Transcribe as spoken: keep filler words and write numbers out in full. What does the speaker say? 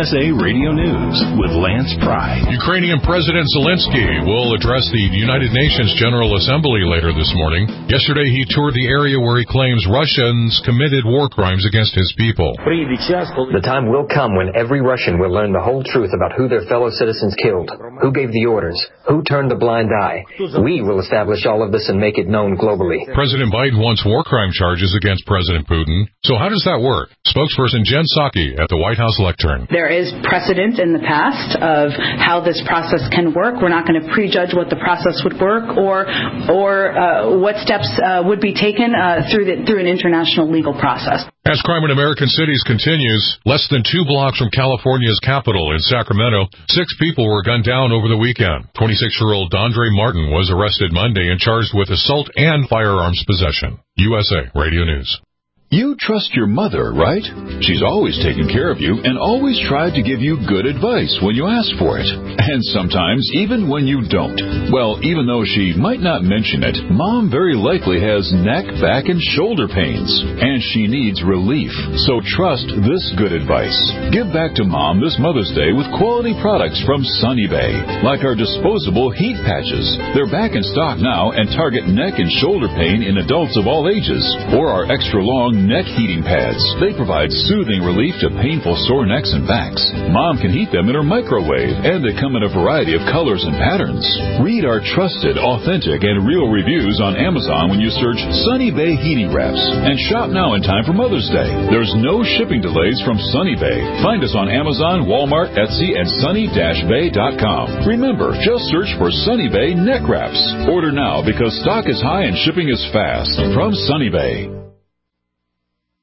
S A Radio News with Lance Pry. Ukrainian President Zelensky will address the United Nations General Assembly later this morning. Yesterday, he toured the area where he claims Russians committed war crimes against his people. The time will come when every Russian will learn the whole truth about who their fellow citizens killed, who gave the orders, who turned a blind eye. We will establish all of this and make it known globally. President Biden wants war crime charges against President Putin. So how does that work? Spokesperson Jen Psaki at the White House lectern. There is precedent in the past of how this process can work. We're not going to prejudge what the process would work or or uh, what steps uh, would be taken uh, through the, through an international legal process. As crime in American cities continues, less than two blocks from California's capital in Sacramento, six people were gunned down over the weekend. twenty-six-year-old Dondre Martin was arrested Monday and charged with assault and firearms possession. U S A Radio News. You trust your mother, right? She's always taken care of you and always tried to give you good advice when you ask for it. And sometimes even when you don't. Well, even though she might not mention it, Mom very likely has neck, back, and shoulder pains. And she needs relief. So trust this good advice. Give back to Mom this Mother's Day with quality products from Sunny Bay. Like our disposable heat patches. They're back in stock now and target neck and shoulder pain in adults of all ages. Or our extra long neck heating pads. They provide soothing relief to painful sore necks and backs. Mom can heat them in her microwave, and they come in a variety of colors and patterns. Read our trusted, authentic, and real reviews on Amazon when you search Sunny Bay Heating Wraps. And shop now in time for Mother's Day. There's no shipping delays from Sunny Bay. Find us on Amazon, Walmart, Etsy, and sunny dash bay dot com. Remember, just search for Sunny Bay Neck Wraps. Order now because stock is high and shipping is fast. From Sunny Bay.